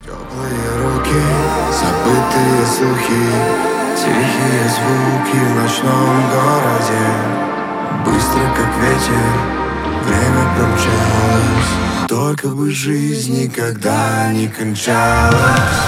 Теплые руки, забытые слухи, тихие звуки в ночном городе. Быстро как ветер, время промчалось, только бы жизнь никогда не кончалась.